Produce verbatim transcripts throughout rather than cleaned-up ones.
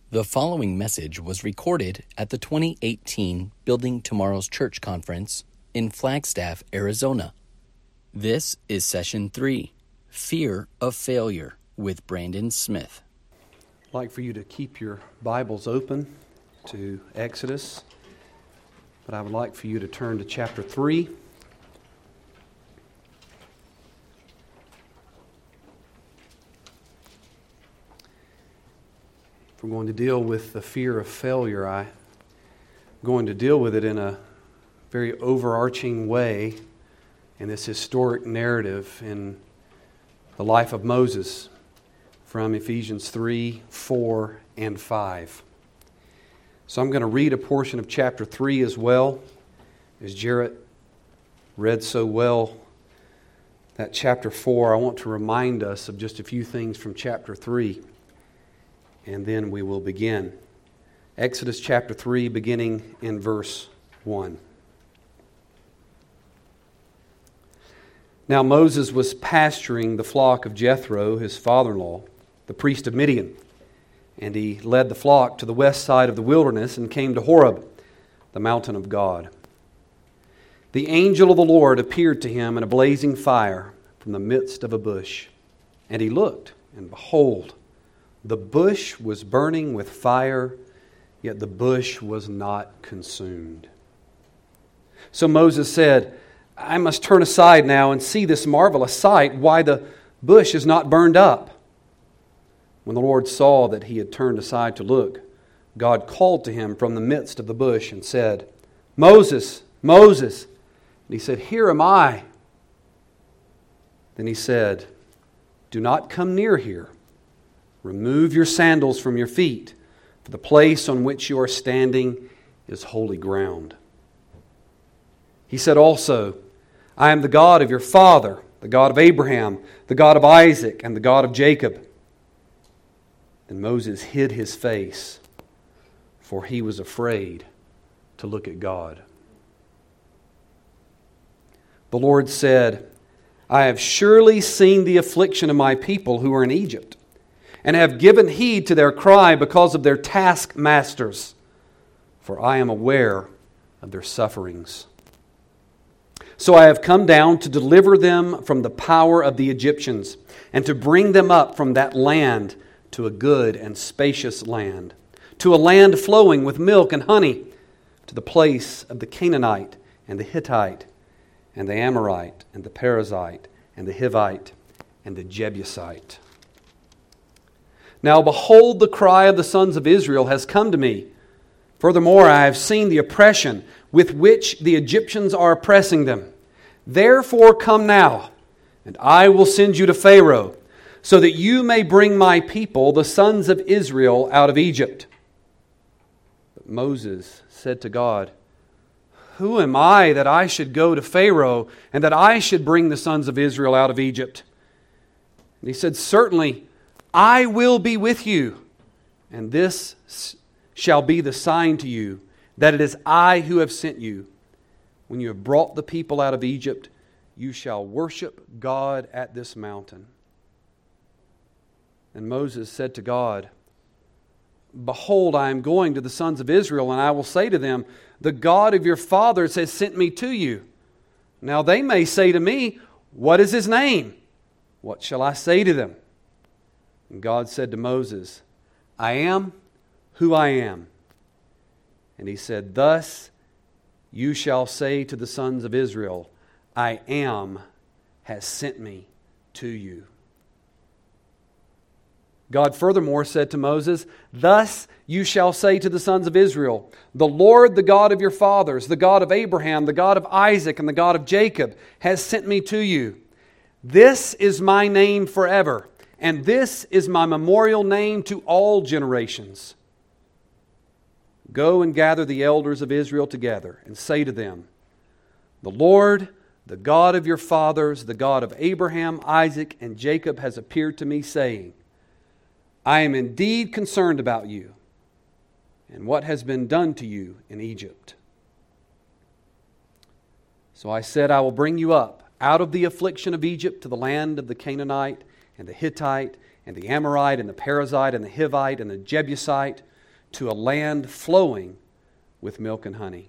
The following message was recorded at the twenty eighteen Building Tomorrow's Church Conference in Flagstaff, Arizona. This is Session three, Fear of Failure, with Brandon Smith. I'd like for you to keep your Bibles open to Exodus, but I would like for you to turn to chapter three. If we're going to deal with the fear of failure, I'm going to deal with it in a very overarching way in this historic narrative in the life of Moses from Ephesians three, four, and five. So I'm going to read a portion of chapter three as well, as Jarrett read so well. That chapter four, I want to remind us of just a few things from chapter three. And then we will begin. Exodus chapter three, beginning in verse one. Now Moses was pasturing the flock of Jethro, his father-in-law, the priest of Midian. And he led the flock to the west side of the wilderness and came to Horeb, the mountain of God. The angel of the Lord appeared to him in a blazing fire from the midst of a bush. And he looked, and behold, the bush was burning with fire, yet the bush was not consumed. So Moses said, I must turn aside now and see this marvelous sight, why the bush is not burned up. When the Lord saw that he had turned aside to look, God called to him from the midst of the bush and said, Moses, Moses. And he said, Here am I. Then he said, Do not come near here. Remove your sandals from your feet, for the place on which you are standing is holy ground. He said also, I am the God of your father, the God of Abraham, the God of Isaac, and the God of Jacob. Then Moses hid his face, for he was afraid to look at God. The Lord said, I have surely seen the affliction of my people who are in Egypt, and have given heed to their cry because of their taskmasters, for I am aware of their sufferings. So I have come down to deliver them from the power of the Egyptians, and to bring them up from that land to a good and spacious land, to a land flowing with milk and honey, to the place of the Canaanite and the Hittite and the Amorite and the Perizzite and the Hivite and the Jebusite. Now behold, the cry of the sons of Israel has come to me. Furthermore, I have seen the oppression with which the Egyptians are oppressing them. Therefore come now, and I will send you to Pharaoh, so that you may bring my people, the sons of Israel, out of Egypt. But Moses said to God, Who am I that I should go to Pharaoh, and that I should bring the sons of Israel out of Egypt? And he said, Certainly, I will be with you, and this shall be the sign to you, that it is I who have sent you. When you have brought the people out of Egypt, you shall worship God at this mountain. And Moses said to God, Behold, I am going to the sons of Israel, and I will say to them, The God of your fathers has sent me to you. Now they may say to me, What is his name? What shall I say to them? And God said to Moses, I am who I am. And he said, Thus you shall say to the sons of Israel, I am has sent me to you. God furthermore said to Moses, Thus you shall say to the sons of Israel, The Lord, the God of your fathers, the God of Abraham, the God of Isaac, and the God of Jacob, has sent me to you. This is my name forever, and this is my memorial name to all generations. Go and gather the elders of Israel together, and say to them, The Lord, the God of your fathers, the God of Abraham, Isaac, and Jacob, has appeared to me, saying, I am indeed concerned about you, and what has been done to you in Egypt. So I said, I will bring you up out of the affliction of Egypt to the land of the Canaanite, and the Hittite, and the Amorite, and the Perizzite, and the Hivite, and the Jebusite, to a land flowing with milk and honey.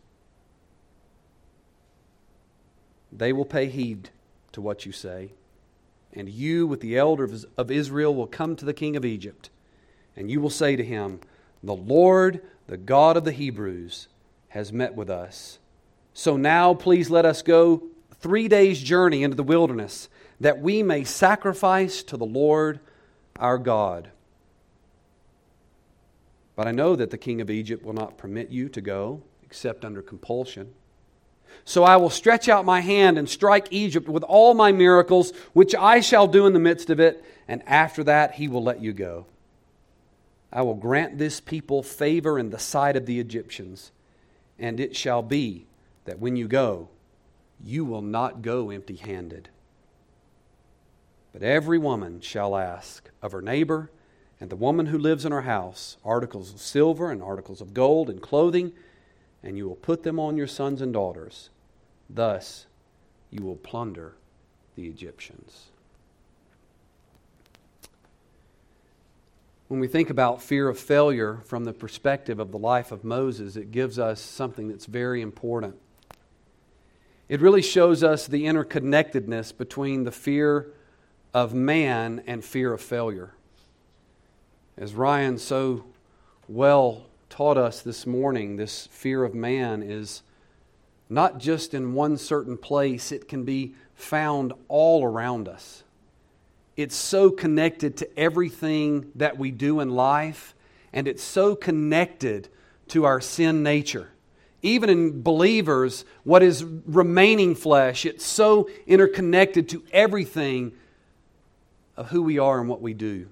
They will pay heed to what you say, and you with the elders of Israel will come to the king of Egypt, and you will say to him, the Lord, the God of the Hebrews, has met with us. So now please let us go three days' journey into the wilderness, that we may sacrifice to the Lord our God. But I know that the king of Egypt will not permit you to go, except under compulsion. So I will stretch out my hand and strike Egypt with all my miracles, which I shall do in the midst of it, and after that he will let you go. I will grant this people favor in the sight of the Egyptians, and it shall be that when you go, you will not go empty-handed. But every woman shall ask of her neighbor and the woman who lives in her house articles of silver and articles of gold and clothing, and you will put them on your sons and daughters. Thus you will plunder the Egyptians. When we think about fear of failure from the perspective of the life of Moses, it gives us something that's very important. It really shows us the interconnectedness between the fear of man and fear of failure. As Ryan so well taught us this morning, this fear of man is not just in one certain place, it can be found all around us. It's so connected to everything that we do in life, and it's so connected to our sin nature. Even in believers, what is remaining flesh, it's so interconnected to everything of who we are and what we do.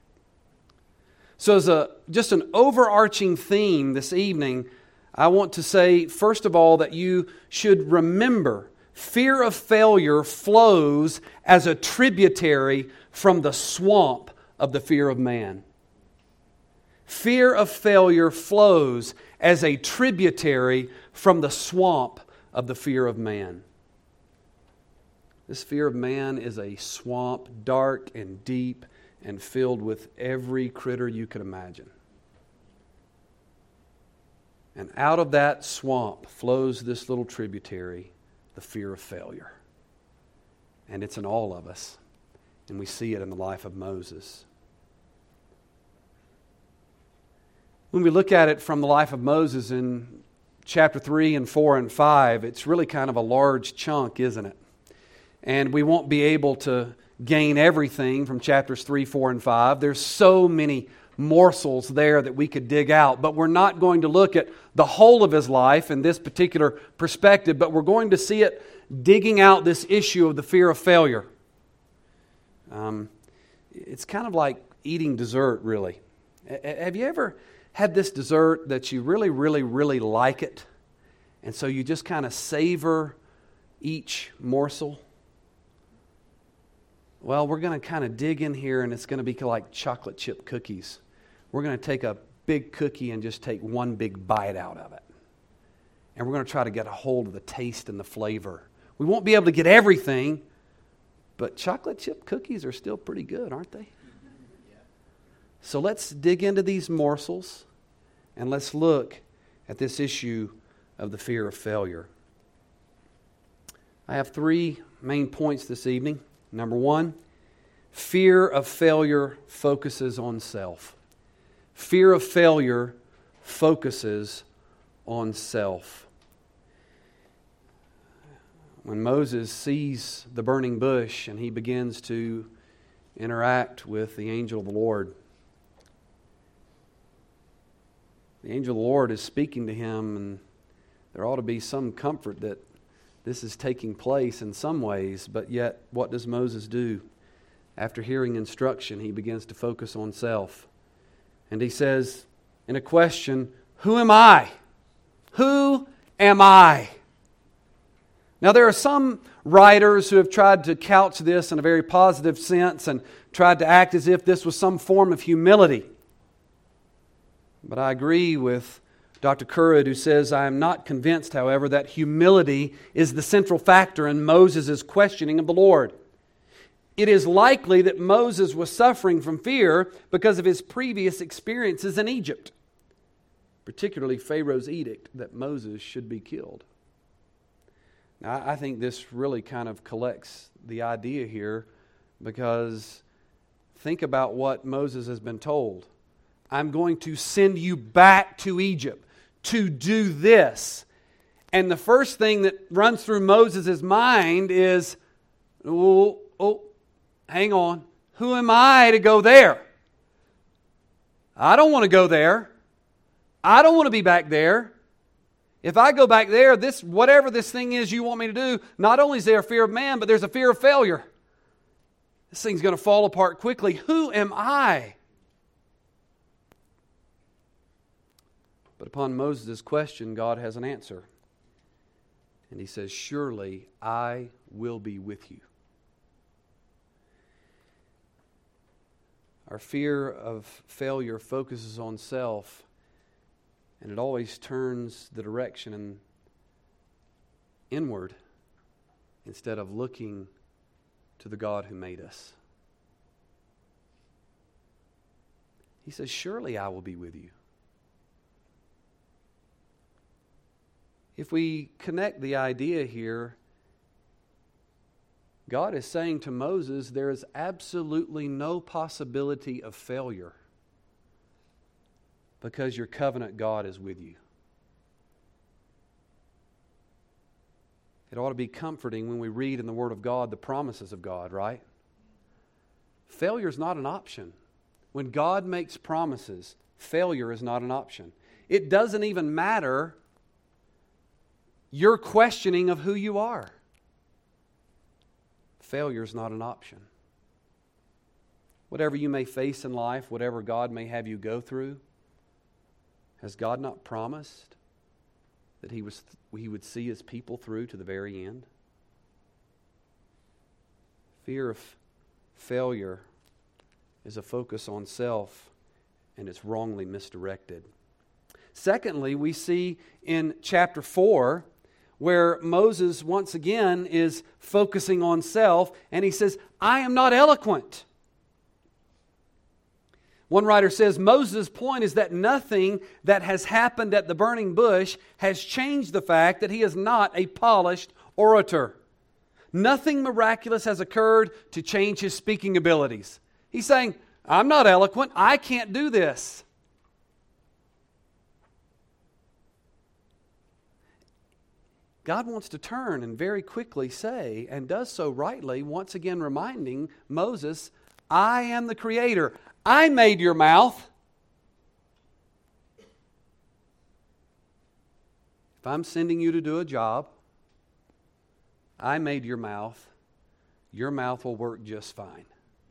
So as a just an overarching theme this evening, I want to say, first of all, that you should remember fear of failure flows as a tributary from the swamp of the fear of man. Fear of failure flows as a tributary from the swamp of the fear of man. This fear of man is a swamp, dark and deep and filled with every critter you could imagine. And out of that swamp flows this little tributary, the fear of failure. And it's in all of us. And we see it in the life of Moses. When we look at it from the life of Moses in chapter three and four and five, it's really kind of a large chunk, isn't it? And we won't be able to gain everything from chapters three, four, and five. There's so many morsels there that we could dig out, but we're not going to look at the whole of his life in this particular perspective, but we're going to see it digging out this issue of the fear of failure. Um, it's kind of like eating dessert, really. Have you ever had this dessert that you really, really, really like it, and so you just kind of savor each morsel? Well, we're going to kind of dig in here, and it's going to be like chocolate chip cookies. We're going to take a big cookie and just take one big bite out of it. And we're going to try to get a hold of the taste and the flavor. We won't be able to get everything, but chocolate chip cookies are still pretty good, aren't they? So let's dig into these morsels, and let's look at this issue of the fear of failure. I have three main points this evening. Number one, fear of failure focuses on self. Fear of failure focuses on self. When Moses sees the burning bush and he begins to interact with the angel of the Lord, the angel of the Lord is speaking to him, and there ought to be some comfort that this is taking place in some ways, but yet what does Moses do? After hearing instruction, he begins to focus on self. And he says in a question, "Who am I? Who am I?" Now there are some writers who have tried to couch this in a very positive sense and tried to act as if this was some form of humility. But I agree with Doctor Currid, who says, "I am not convinced, however, that humility is the central factor in Moses' questioning of the Lord. It is likely that Moses was suffering from fear because of his previous experiences in Egypt. particularly Pharaoh's edict that Moses should be killed. Now, I think this really kind of collects the idea here, because think about what Moses has been told. I'm going to send you back to Egypt to do this. And the first thing that runs through Moses' mind is, oh, oh, hang on. Who am I to go there? I don't want to go there. I don't want to be back there. If I go back there, this whatever this thing is you want me to do, not only is there a fear of man, but there's a fear of failure. This thing's going to fall apart quickly. Who am I? But upon Moses' question, God has an answer. And he says, surely I will be with you. Our fear of failure focuses on self, and it always turns the direction and inward instead of looking to the God who made us. He says, surely I will be with you. If we connect the idea here, God is saying to Moses, there is absolutely no possibility of failure because your covenant God is with you. It ought to be comforting when we read in the Word of God the promises of God, right? Failure is not an option. When God makes promises, failure is not an option. It doesn't even matter your questioning of who you are. Failure is not an option. Whatever you may face in life, whatever God may have you go through, has God not promised that He was He would see His people through to the very end? Fear of failure is a focus on self, and it's wrongly misdirected. Secondly, we see in chapter four where Moses once again is focusing on self, and he says, I am not eloquent. One writer says, Moses' point is that nothing that has happened at the burning bush has changed the fact that he is not a polished orator. Nothing miraculous has occurred to change his speaking abilities. He's saying, I'm not eloquent. I can't do this. God wants to turn and very quickly say, and does so rightly, once again reminding Moses, I am the Creator. I made your mouth. If I'm sending you to do a job, I made your mouth. Your mouth will work just fine.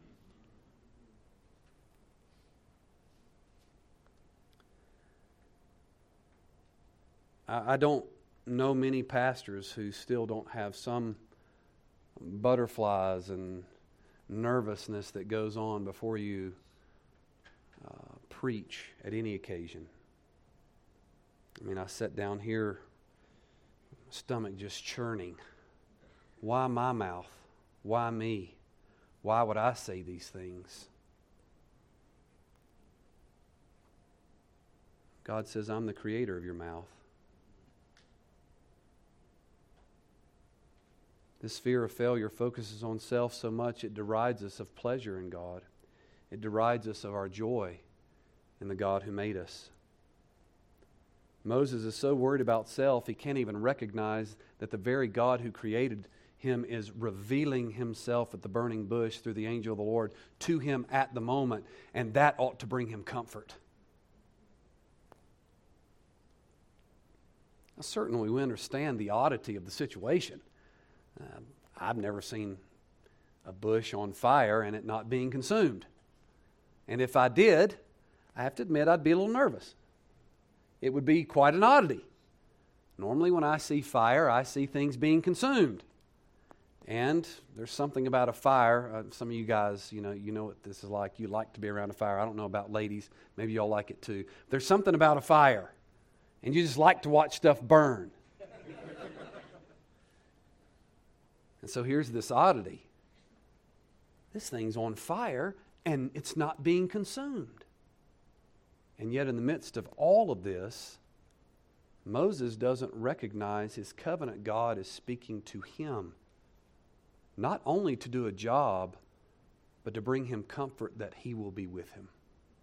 I, I don't know many pastors who still don't have some butterflies and nervousness that goes on before you uh, preach at any occasion. I mean, I sat down here, stomach just churning. Why my mouth? Why me? Why would I say these things? God says, I'm the creator of your mouth. This fear of failure focuses on self so much it derides us of pleasure in God. It derides us of our joy in the God who made us. Moses is so worried about self, he can't even recognize that the very God who created him is revealing himself at the burning bush through the angel of the Lord to him at the moment, and that ought to bring him comfort. Now, certainly we understand the oddity of the situation. Uh, I've never seen a bush on fire and it not being consumed. And if I did, I have to admit I'd be a little nervous. It would be quite an oddity. Normally when I see fire, I see things being consumed. And there's something about a fire. Uh, some of you guys, you know, you know what this is like. You like to be around a fire. I don't know about ladies. Maybe y'all like it too. There's something about a fire. And you just like to watch stuff burn. And so here's this oddity. This thing's on fire and it's not being consumed. And yet in the midst of all of this, Moses doesn't recognize his covenant God is speaking to him, not only to do a job, but to bring him comfort that he will be with him.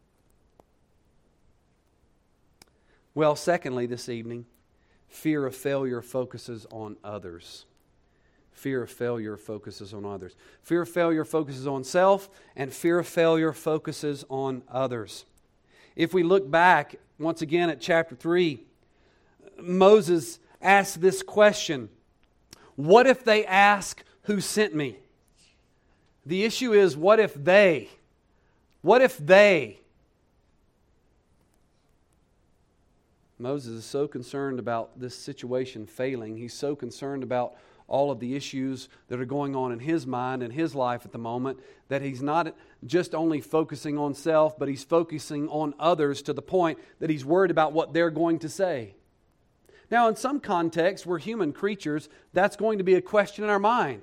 Well, secondly, this evening, fear of failure focuses on others. Fear of failure focuses on others. Fear of failure focuses on self, and fear of failure focuses on others. If we look back once again at chapter three, Moses asked this question: what if they ask who sent me? The issue is, what if they? What if they? Moses is so concerned about this situation failing. He's so concerned about all of the issues that are going on in his mind and his life at the moment that he's not just only focusing on self, but he's focusing on others to the point that he's worried about what they're going to say. Now, in some contexts, we're human creatures, that's going to be a question in our mind.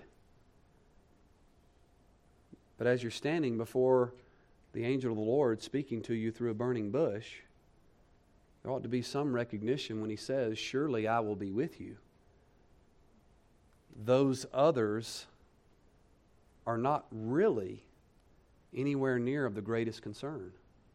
But as you're standing before the angel of the Lord speaking to you through a burning bush, there ought to be some recognition when he says, surely I will be with you. Those others are not really anywhere near of the greatest concern.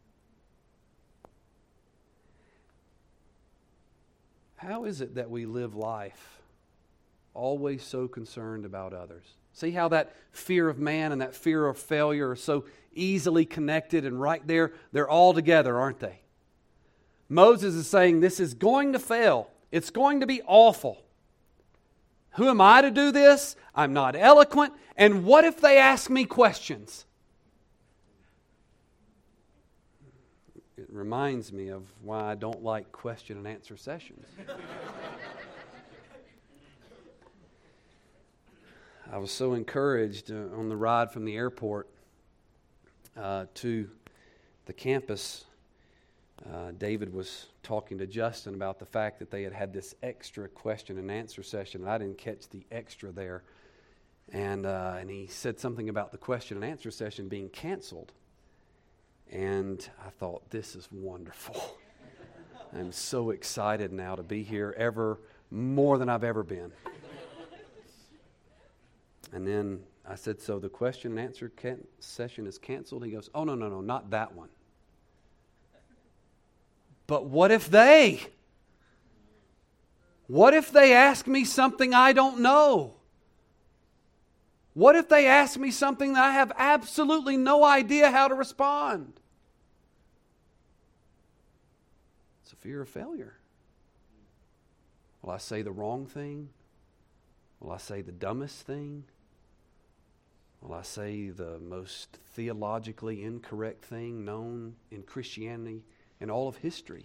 How is it that we live life always so concerned about others? See how that fear of man and that fear of failure are so easily connected, and right there, they're all together, aren't they? Moses is saying this is going to fail. It's going to be awful. Who am I to do this? I'm not eloquent. And what if they ask me questions? It reminds me of why I don't like question and answer sessions. I was so encouraged uh, on the ride from the airport uh, to the campus. Uh, David was talking to Justin about the fact that they had had this extra question and answer session. I didn't catch the extra there. And, uh, and he said something about the question and answer session being canceled. And I thought, this is wonderful. I'm so excited now to be here, ever more than I've ever been. And then I said, so the question and answer can- session is canceled? He goes, oh, no, no, no, not that one. But what if they? What if they ask me something I don't know? What if they ask me something that I have absolutely no idea how to respond? It's a fear of failure. Will I say the wrong thing? Will I say the dumbest thing? Will I say the most theologically incorrect thing known in Christianity in all of history?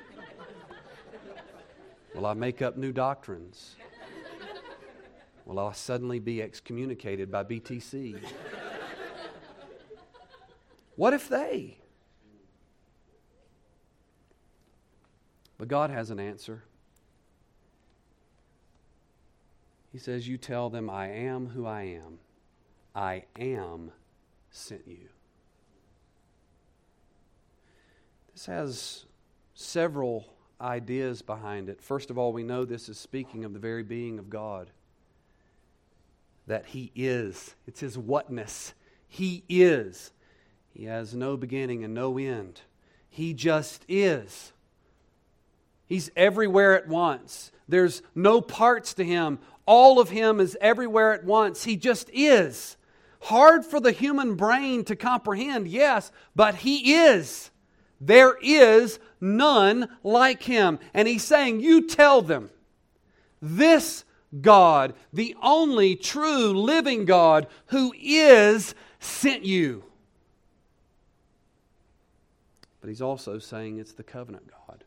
Will I make up new doctrines? Will I suddenly be excommunicated by B T C? What if they? But God has an answer. He says, you tell them, I am who I am. I am sent you. This has several ideas behind it. First of all, we know this is speaking of the very being of God. That He is. It's His whatness. He is. He has no beginning and no end. He just is. He's everywhere at once. There's no parts to Him. All of Him is everywhere at once. He just is. Hard for the human brain to comprehend, yes, but He is. There is none like Him. And He's saying, you tell them, this God, the only true living God who is, sent you. But He's also saying it's the covenant God.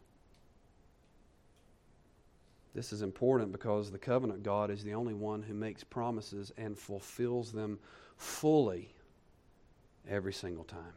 This is important because the covenant God is the only one who makes promises and fulfills them fully every single time.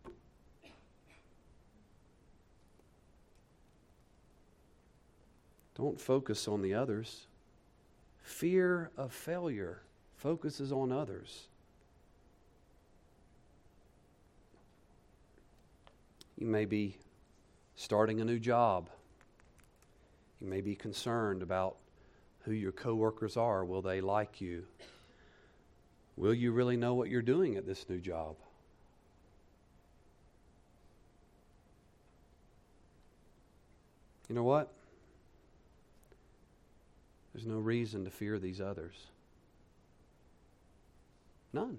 Don't focus on the others. Fear of failure focuses on others. You may be starting a new job. You may be concerned about who your coworkers are. Will they like you? Will you really know what you're doing at this new job? You know what? There's no reason to fear these others. None.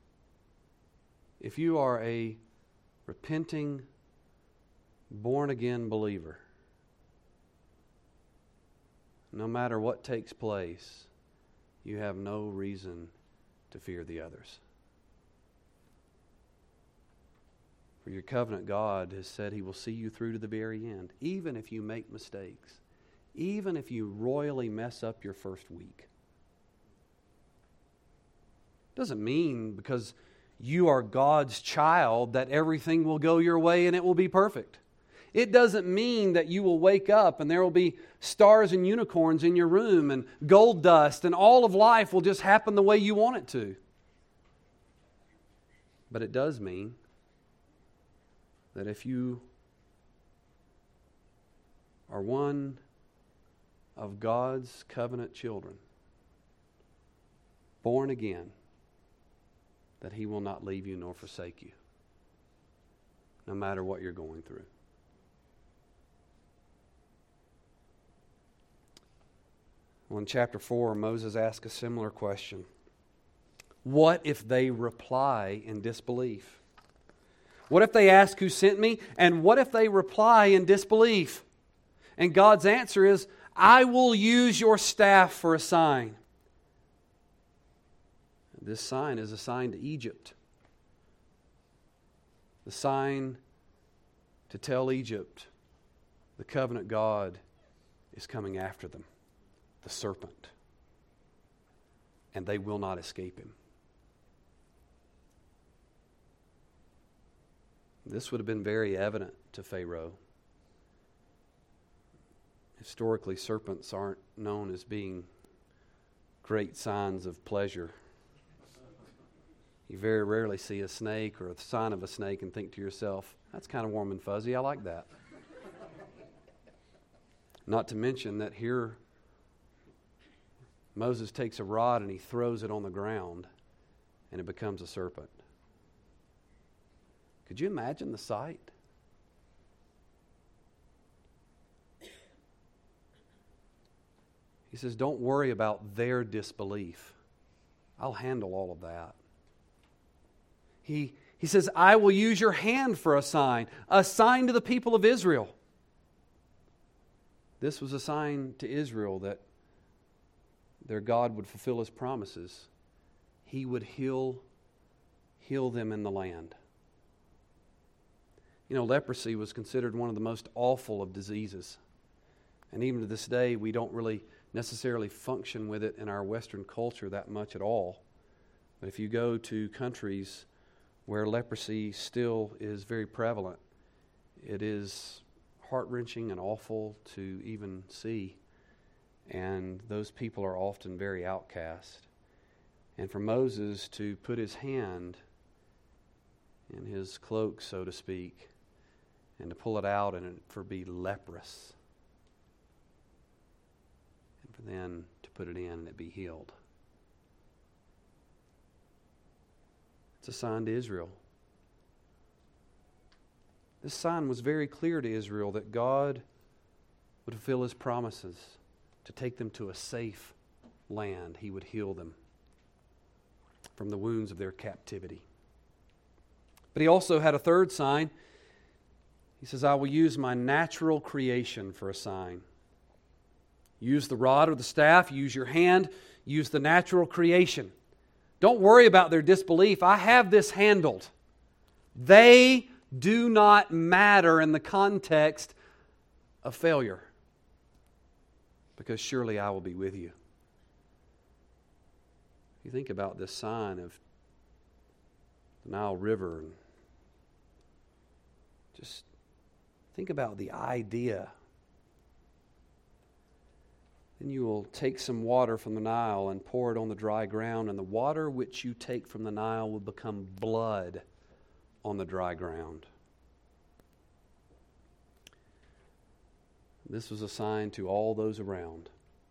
If you are a repenting, born-again believer, no matter what takes place, you have no reason to fear the others. For your covenant God has said He will see you through to the very end, even if you make mistakes, even if you royally mess up your first week. Doesn't mean because you are God's child that everything will go your way and it will be perfect. It doesn't mean that you will wake up and there will be stars and unicorns in your room and gold dust and all of life will just happen the way you want it to. But it does mean that if you are one of God's covenant children, born again, that He will not leave you nor forsake you, no matter what you're going through. Well, in chapter four, Moses asks a similar question. What if they reply in disbelief? What if they ask who sent me? And what if they reply in disbelief? And God's answer is, I will use your staff for a sign. This sign is a sign to Egypt. The sign to tell Egypt the covenant God is coming after them, the serpent, and they will not escape him. This would have been very evident to Pharaoh. Historically, serpents aren't known as being great signs of pleasure. You very rarely see a snake or a sign of a snake and think to yourself, that's kind of warm and fuzzy, I like that. Not to mention that here Moses takes a rod and he throws it on the ground and it becomes a serpent. Could you imagine the sight? He says, don't worry about their disbelief. I'll handle all of that. He, he says, I will use your hand for a sign, a sign to the people of Israel. This was a sign to Israel that their God would fulfill His promises. He would heal, heal them in the land. You know, leprosy was considered one of the most awful of diseases. And even to this day, we don't really necessarily function with it in our Western culture that much at all. But if you go to countries where leprosy still is very prevalent, it is heart-wrenching and awful to even see. And those people are often very outcast. And for Moses to put his hand in his cloak, so to speak, and to pull it out and for be leprous, and for then to put it in and it be healed. It's a sign to Israel. This sign was very clear to Israel that God would fulfill His promises to take them to a safe land. He would heal them from the wounds of their captivity. But He also had a third sign. He says, I will use my natural creation for a sign. Use the rod or the staff, use your hand, use the natural creation. Don't worry about their disbelief. I have this handled. They do not matter in the context of failure, because surely I will be with you. You think about this sign of the Nile River, and just think about the idea. Then you will take some water from the Nile and pour it on the dry ground, and the water which you take from the Nile will become blood on the dry ground. This was a sign to all those around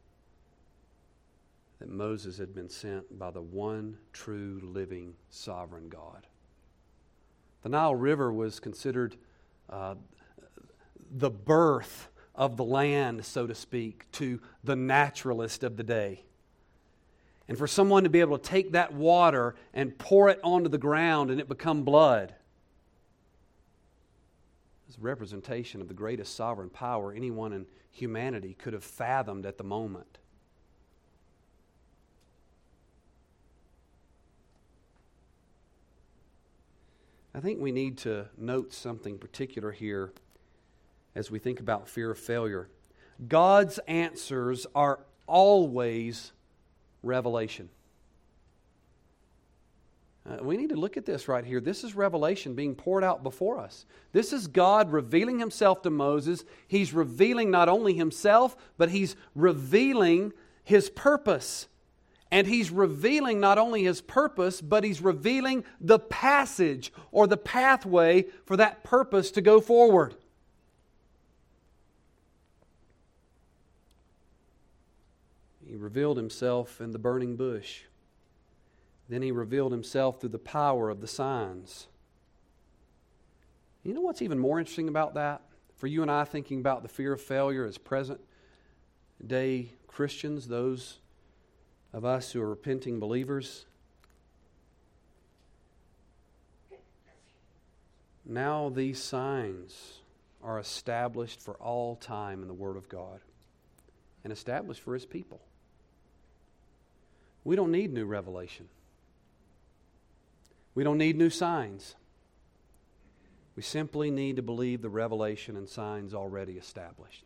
that Moses had been sent by the one true living sovereign God. The Nile River was considered uh, the birth of the land, so to speak, to the naturalist of the day. And for someone to be able to take that water and pour it onto the ground and it become blood is a representation of the greatest sovereign power anyone in humanity could have fathomed at the moment. I think we need to note something particular here as we think about fear of failure. God's answers are always revelation. Uh, we need to look at this right here. This is revelation being poured out before us. This is God revealing Himself to Moses. He's revealing not only Himself, but He's revealing His purpose. And He's revealing not only His purpose, but He's revealing the passage or the pathway for that purpose to go forward. He revealed Himself in the burning bush. Then He revealed Himself through the power of the signs. You know what's even more interesting about that? For you and I thinking about the fear of failure as present day Christians, those of us who are repenting believers. Now these signs are established for all time in the Word of God and established for His people. We don't need new revelation. We don't need new signs. We simply need to believe the revelation and signs already established.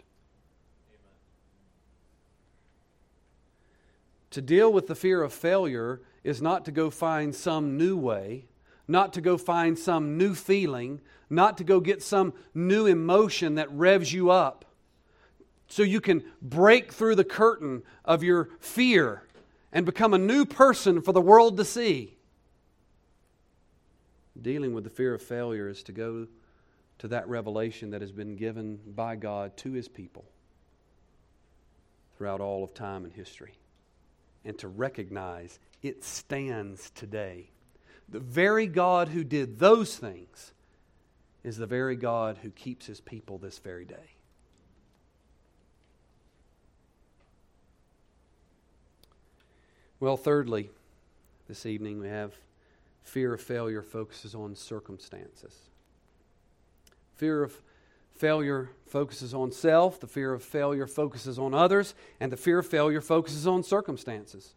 To deal with the fear of failure is not to go find some new way, not to go find some new feeling, not to go get some new emotion that revs you up so you can break through the curtain of your fear and become a new person for the world to see. Dealing with the fear of failure is to go to that revelation that has been given by God to His people throughout all of time and history, and to recognize it stands today. The very God who did those things is the very God who keeps His people this very day. Well, thirdly, this evening we have fear of failure focuses on circumstances. Fear of failure focuses on self, the fear of failure focuses on others, and the fear of failure focuses on circumstances.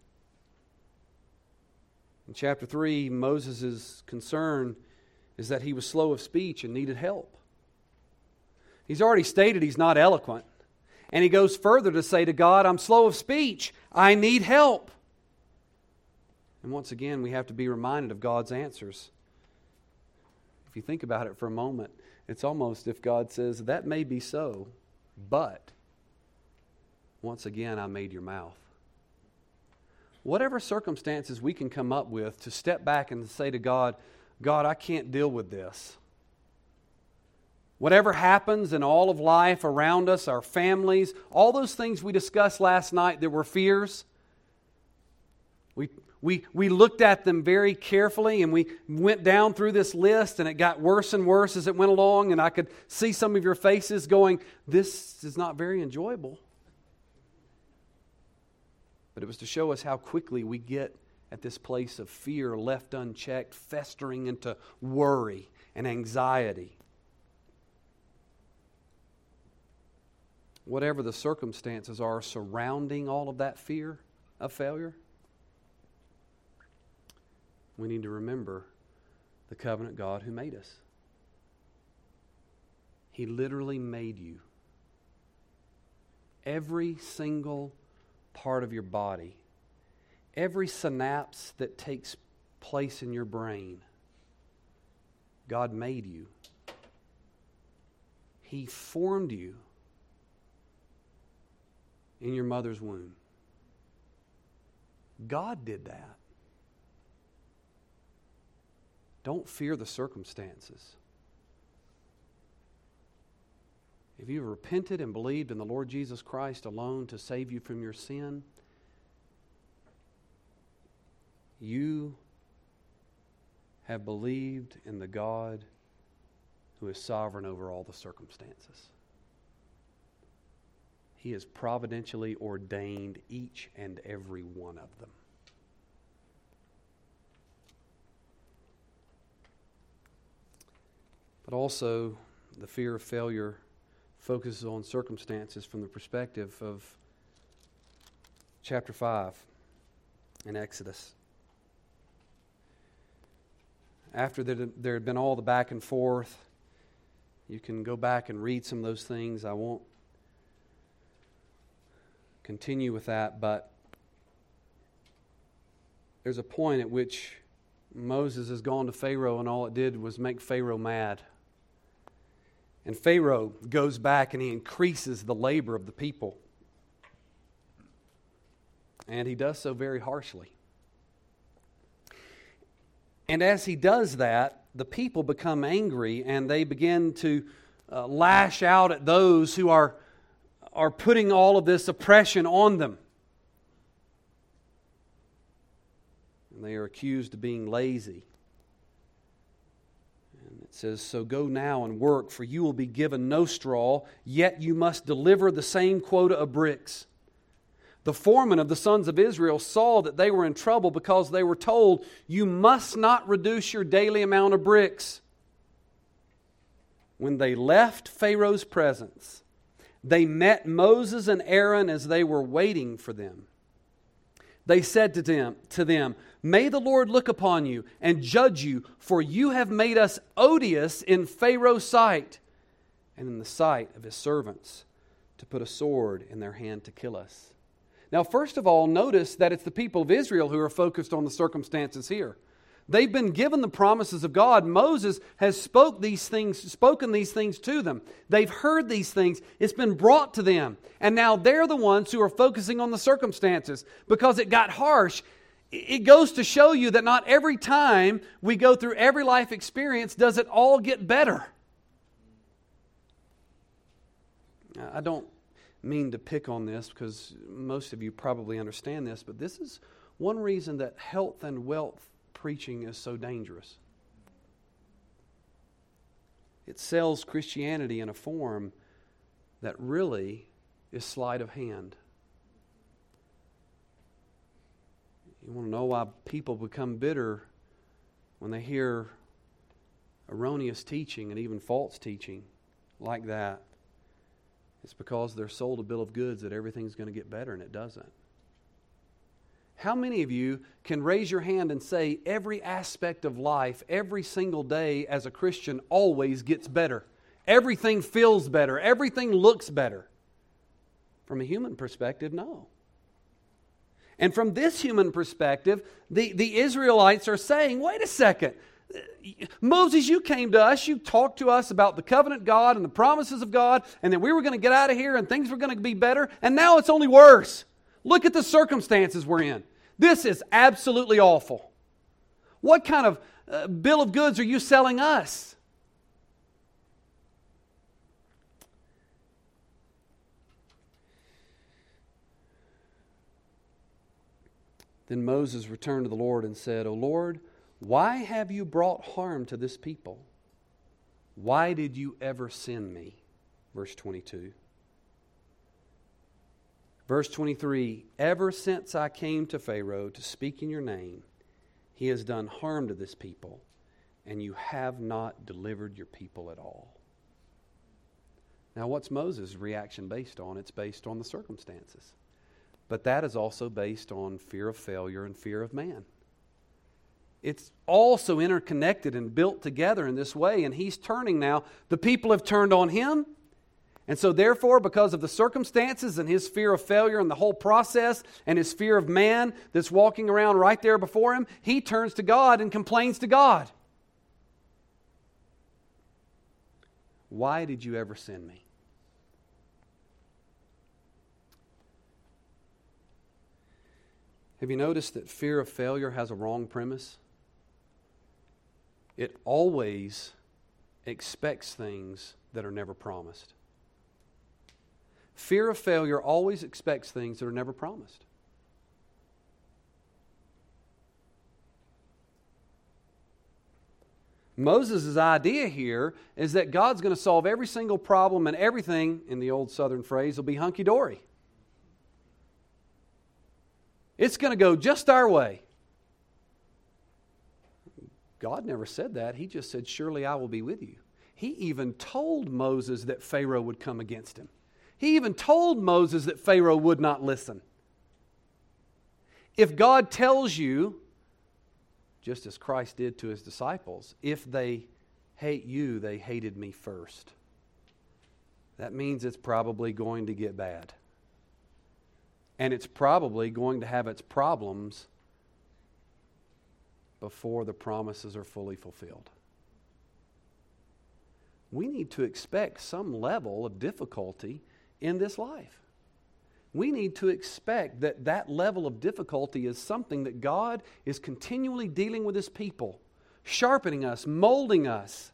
In chapter three, Moses' concern is that he was slow of speech and needed help. He's already stated he's not eloquent, and he goes further to say to God, I'm slow of speech, I need help. And once again, we have to be reminded of God's answers. If you think about it for a moment, it's almost if God says, that may be so, but once again, I made your mouth. Whatever circumstances we can come up with to step back and say to God, God, I can't deal with this. Whatever happens in all of life around us, our families, all those things we discussed last night that were fears, we We, we looked at them very carefully and we went down through this list and it got worse and worse as it went along, and I could see some of your faces going, this is not very enjoyable. But it was to show us how quickly we get at this place of fear left unchecked, festering into worry and anxiety. Whatever the circumstances are surrounding all of that fear of failure, we need to remember the covenant God who made us. He literally made you. Every single part of your body, every synapse that takes place in your brain, God made you. He formed you in your mother's womb. God did that. Don't fear the circumstances. if you've repented and believed in the Lord Jesus Christ alone to save you from your sin, you have believed in the God who is sovereign over all the circumstances. He has providentially ordained each and every one of them. But also, the fear of failure focuses on circumstances from the perspective of chapter five in Exodus. After there had been all the back and forth, you can go back and read some of those things. I won't continue with that, but there's a point at which Moses has gone to Pharaoh, and all it did was make Pharaoh mad. And Pharaoh goes back and he increases the labor of the people. And he does so very harshly. And as he does that, the people become angry and they begin to uh, lash out at those who are, are putting all of this oppression on them. And they are accused of being lazy. And it says, "So go now and work, for you will be given no straw, yet you must deliver the same quota of bricks." The foreman of the sons of Israel saw that they were in trouble because they were told, "You must not reduce your daily amount of bricks." When they left Pharaoh's presence, they met Moses and Aaron as they were waiting for them. They said to them, to them, "May the Lord look upon you and judge you, for you have made us odious in Pharaoh's sight and in the sight of his servants, to put a sword in their hand to kill us." Now, first of all, notice that it's the people of Israel who are focused on the circumstances here. They've been given the promises of God. Moses has spoke these things, spoken these things to them. They've heard these things. It's been brought to them. And now they're the ones who are focusing on the circumstances because it got harsh. It goes to show you that not every time we go through every life experience does it all get better. I don't mean to pick on this because most of you probably understand this, but this is one reason that health and wealth preaching is so dangerous. It sells Christianity in a form that really is sleight of hand. You want to know why people become bitter when they hear erroneous teaching and even false teaching like that? It's because they're sold a bill of goods that everything's going to get better, and it doesn't. How many of you can raise your hand and say every aspect of life, every single day as a Christian always gets better? Everything feels better. Everything looks better. From a human perspective, no. And from this human perspective, the, the Israelites are saying, wait a second. Moses, you came to us, you talked to us about the covenant God and the promises of God, and that we were going to get out of here and things were going to be better, and now it's only worse. Look at the circumstances we're in. This is absolutely awful. What kind of uh, bill of goods are you selling us? Then Moses returned to the Lord and said, "O Lord, why have you brought harm to this people? Why did you ever send me?" Verse twenty-two. Verse twenty-three, "Ever since I came to Pharaoh to speak in your name, he has done harm to this people, and you have not delivered your people at all." Now, what's Moses' reaction based on? It's based on the circumstances. But that is also based on fear of failure and fear of man. It's also interconnected and built together in this way, and he's turning now. The people have turned on him, and so therefore, because of the circumstances and his fear of failure and the whole process and his fear of man that's walking around right there before him, he turns to God and complains to God. Why did you ever send me? Have you noticed that fear of failure has a wrong premise? It always expects things that are never promised. Fear of failure always expects things that are never promised. Moses' idea here is that God's going to solve every single problem and everything, in the old southern phrase, will be hunky-dory. It's going to go just our way. God never said that. He just said, surely I will be with you. He even told Moses that Pharaoh would come against him. He even told Moses that Pharaoh would not listen. If God tells you, just as Christ did to His disciples, if they hate you, they hated me first, that means it's probably going to get bad. And it's probably going to have its problems before the promises are fully fulfilled. We need to expect some level of difficulty in this life. We need to expect that that level of difficulty is something that God is continually dealing with His people, sharpening us, molding us.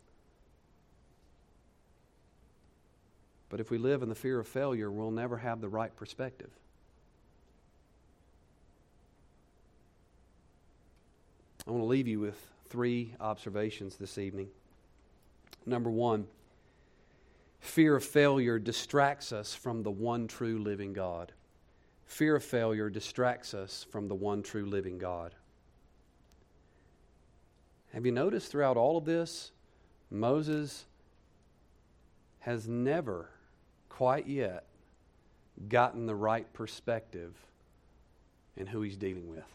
But if we live in the fear of failure, we'll never have the right perspective. I want to leave you with three observations this evening. Number one, fear of failure distracts us from the one true living God. Fear of failure distracts us from the one true living God. Have you noticed throughout all of this, Moses has never quite yet gotten the right perspective in who he's dealing with.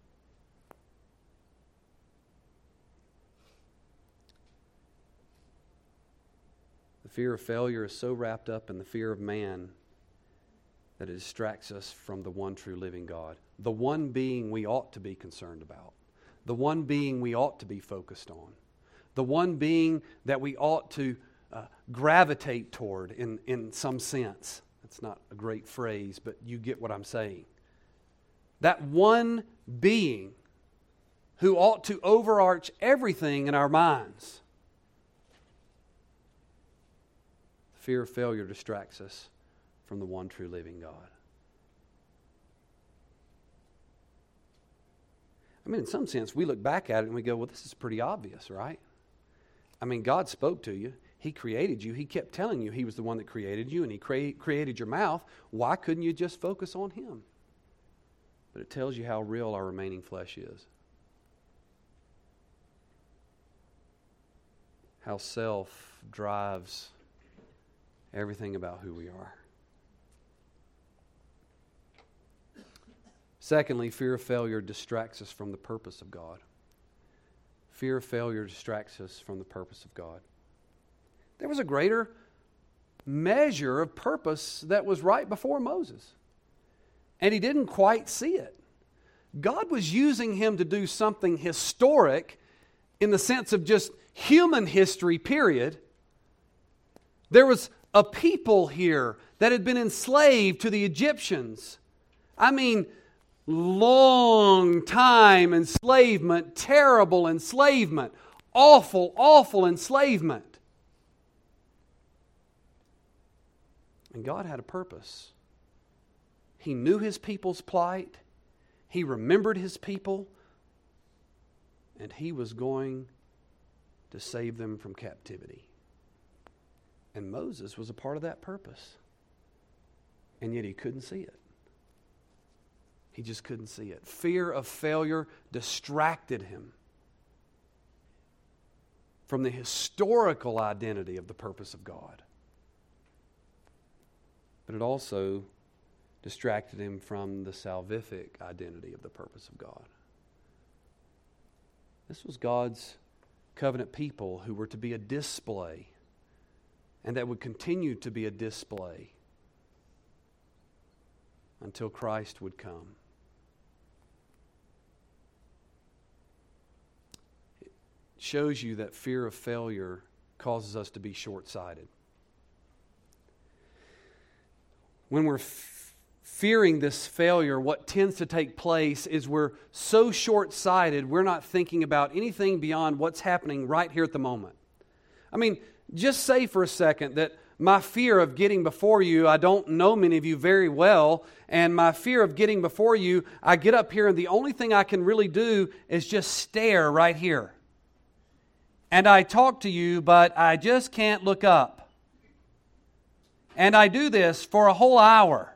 The fear of failure is so wrapped up in the fear of man that it distracts us from the one true living God, the one being we ought to be concerned about, the one being we ought to be focused on, the one being that we ought to uh, gravitate toward in, in some sense. That's not a great phrase, but you get what I'm saying. That one being who ought to overarch everything in our minds. Fear of failure distracts us from the one true living God. I mean, in some sense, we look back at it and we go, well, this is pretty obvious, right? I mean, God spoke to you. He created you. He kept telling you He was the one that created you, and He cre- created your mouth. Why couldn't you just focus on Him? But it tells you how real our remaining flesh is. How self drives everything about who we are. Secondly, fear of failure distracts us from the purpose of God. Fear of failure distracts us from the purpose of God. There was a greater measure of purpose that was right before Moses, and he didn't quite see it. God was using him to do something historic in the sense of just human history, period. There was a people here that had been enslaved to the Egyptians. I mean, long time enslavement, terrible enslavement, awful, awful enslavement. And God had a purpose. He knew His people's plight. He remembered His people. And He was going to save them from captivity. And Moses was a part of that purpose. And yet he couldn't see it. He just couldn't see it. Fear of failure distracted him from the historical identity of the purpose of God. But it also distracted him from the salvific identity of the purpose of God. This was God's covenant people who were to be a display, and that would continue to be a display until Christ would come. It shows you that fear of failure causes us to be short-sighted. When we're f- fearing this failure, what tends to take place is we're so short-sighted, we're not thinking about anything beyond what's happening right here at the moment. I mean, just say for a second that my fear of getting before you, I don't know many of you very well, and my fear of getting before you, I get up here and the only thing I can really do is just stare right here. And I talk to you, but I just can't look up. And I do this for a whole hour.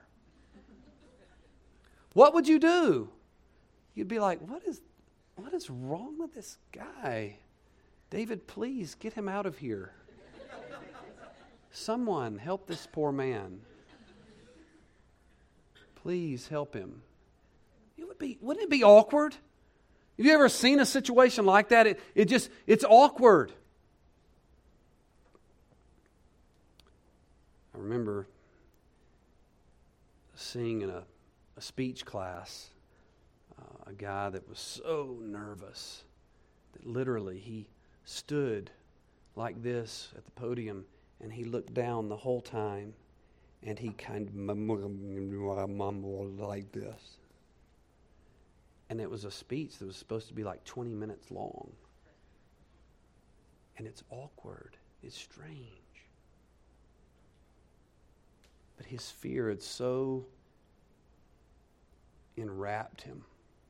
What would you do? You'd be like, what is, what is wrong with this guy? David, please get him out of here. Someone help this poor man. Please help him. It would be, wouldn't it be awkward? Have you ever seen a situation like that? It, it just, it's awkward. I remember seeing in a, a speech class uh, a guy that was so nervous that literally he stood like this at the podium and he looked down the whole time and he kind of mumbled like this. And it was a speech that was supposed to be like twenty minutes long. And it's awkward. It's strange. But his fear had so enwrapped him.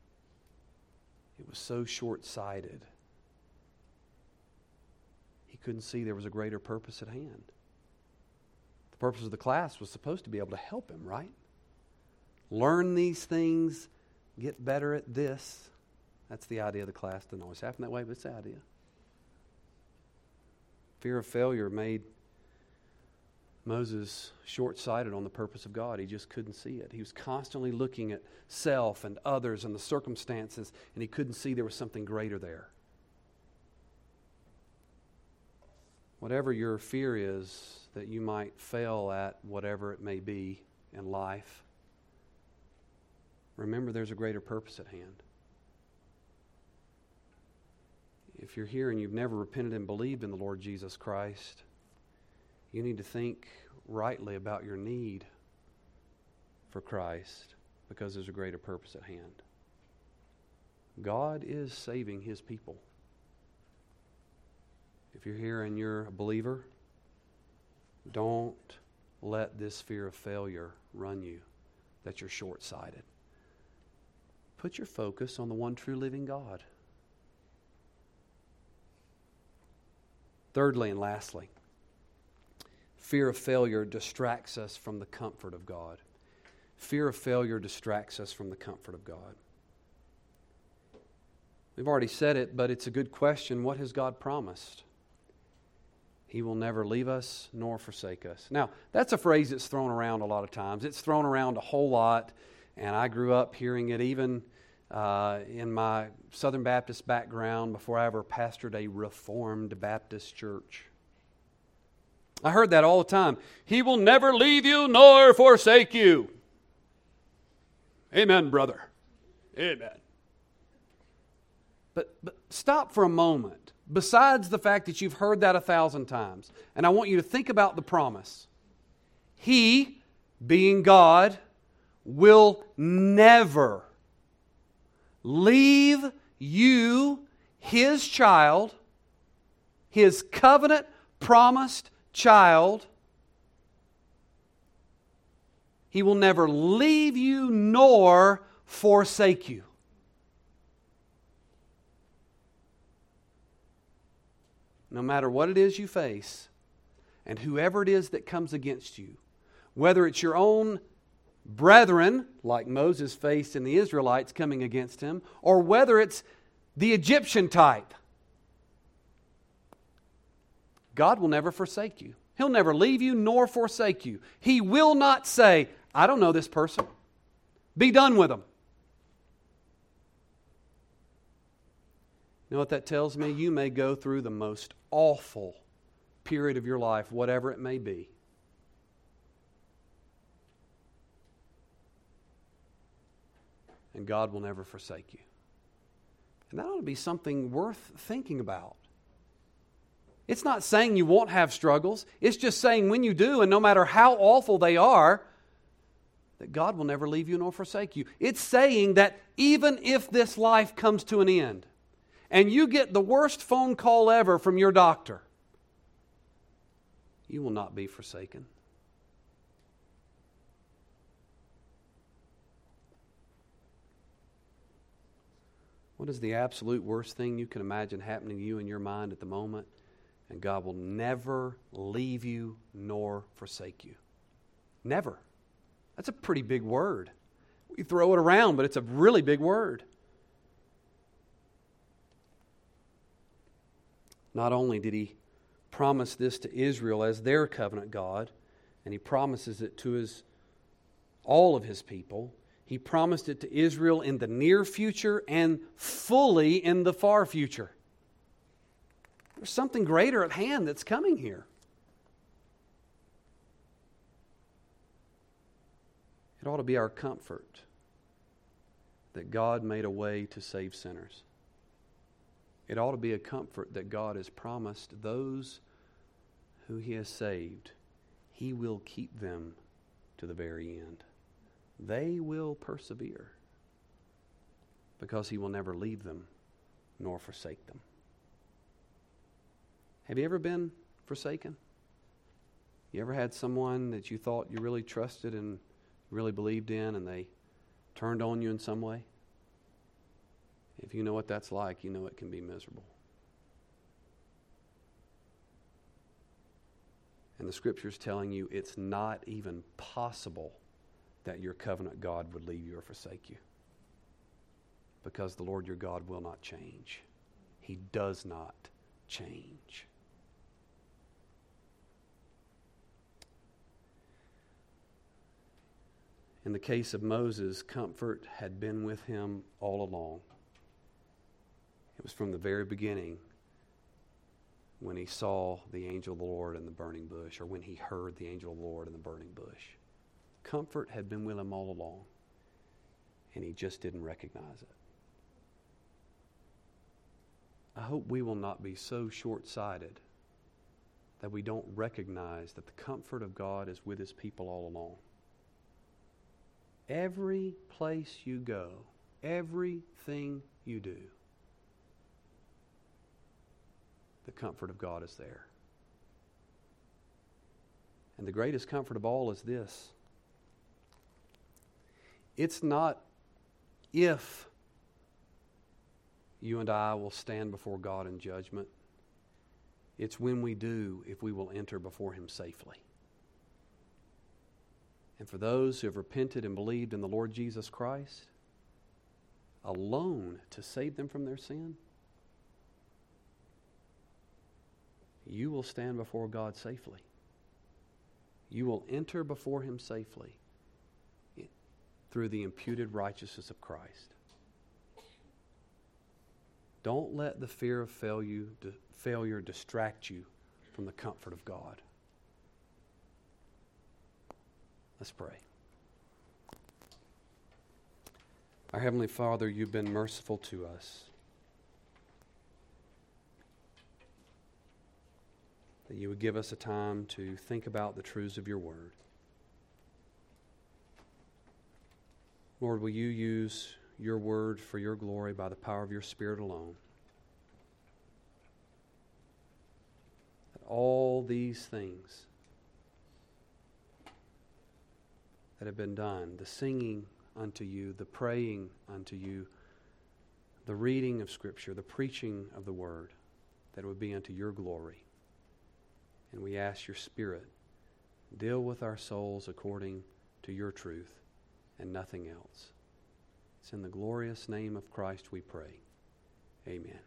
It was so short-sighted. He couldn't see there was a greater purpose at hand. The purpose of the class was supposed to be able to help him, right? Learn these things. Get better at this. That's the idea of the class. Doesn't always happen that way, but it's the idea. Fear of failure made Moses short-sighted on the purpose of God. He just couldn't see it. He was constantly looking at self and others and the circumstances, and he couldn't see there was something greater there. Whatever your fear is that you might fail at, whatever it may be in life, remember, there's a greater purpose at hand. If you're here and you've never repented and believed in the Lord Jesus Christ, you need to think rightly about your need for Christ because there's a greater purpose at hand. God is saving His people. If you're here and you're a believer, don't let this fear of failure run you, that you're short-sighted. Put your focus on the one true living God. Thirdly and lastly, fear of failure distracts us from the comfort of God. Fear of failure distracts us from the comfort of God. We've already said it, but it's a good question. What has God promised? He will never leave us nor forsake us. Now, that's a phrase that's thrown around a lot of times. It's thrown around a whole lot. And I grew up hearing it even uh, in my Southern Baptist background before I ever pastored a Reformed Baptist church. I heard that all the time. He will never leave you nor forsake you. Amen, brother. Amen. But, but stop for a moment. Besides the fact that you've heard that a thousand times, and I want you to think about the promise. He, being God, will never leave you, His child, His covenant promised child. He will never leave you nor forsake you. No matter what it is you face, and whoever it is that comes against you, whether it's your own brethren, like Moses faced in the Israelites coming against him, or whether it's the Egyptian type, God will never forsake you. He'll never leave you nor forsake you. He will not say, I don't know this person. Be done with them. You know what that tells me? You may go through the most awful period of your life, whatever it may be. And God will never forsake you. And that ought to be something worth thinking about. It's not saying you won't have struggles. It's just saying when you do, and no matter how awful they are, that God will never leave you nor forsake you. It's saying that even if this life comes to an end, and you get the worst phone call ever from your doctor, you will not be forsaken. What is the absolute worst thing you can imagine happening to you in your mind at the moment? And God will never leave you nor forsake you. Never. That's a pretty big word. We throw it around, but it's a really big word. Not only did He promise this to Israel as their covenant God, and He promises it to his, all of His people, He promised it to Israel in the near future and fully in the far future. There's something greater at hand that's coming here. It ought to be our comfort that God made a way to save sinners. It ought to be a comfort that God has promised those who He has saved, He will keep them to the very end. They will persevere because He will never leave them nor forsake them. Have you ever been forsaken? You ever had someone that you thought you really trusted and really believed in and they turned on you in some way? If you know what that's like, you know it can be miserable. And the Scripture's telling you it's not even possible that your covenant God would leave you or forsake you. Because the Lord your God will not change. He does not change. In the case of Moses, comfort had been with him all along. It was from the very beginning when he saw the angel of the Lord in the burning bush, or when he heard the angel of the Lord in the burning bush. Comfort had been with him all along, and he just didn't recognize it. I hope we will not be so short-sighted that we don't recognize that the comfort of God is with His people all along. Every place you go, everything you do, the comfort of God is there. And the greatest comfort of all is this. It's not if you and I will stand before God in judgment. It's when we do, if we will enter before Him safely. And for those who have repented and believed in the Lord Jesus Christ alone to save them from their sin, you will stand before God safely. You will enter before Him safely through the imputed righteousness of Christ. Don't let the fear of failure, failure distract you from the comfort of God. Let's pray. Our Heavenly Father, You've been merciful to us. That You would give us a time to think about the truths of Your Word. Lord, will You use Your Word for Your glory by the power of Your Spirit alone? That all these things that have been done, the singing unto You, the praying unto You, the reading of Scripture, the preaching of the Word, that it would be unto Your glory. And we ask Your Spirit, deal with our souls according to Your truth and nothing else. It's in the glorious name of Christ we pray. Amen.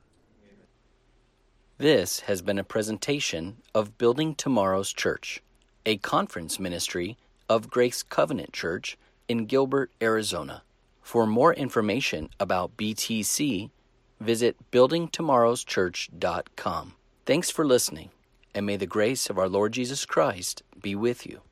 This has been a presentation of Building Tomorrow's Church, a conference ministry of Grace Covenant Church in Gilbert, Arizona. For more information about B T C, visit building tomorrows church dot com. Thanks for listening, and may the grace of our Lord Jesus Christ be with you.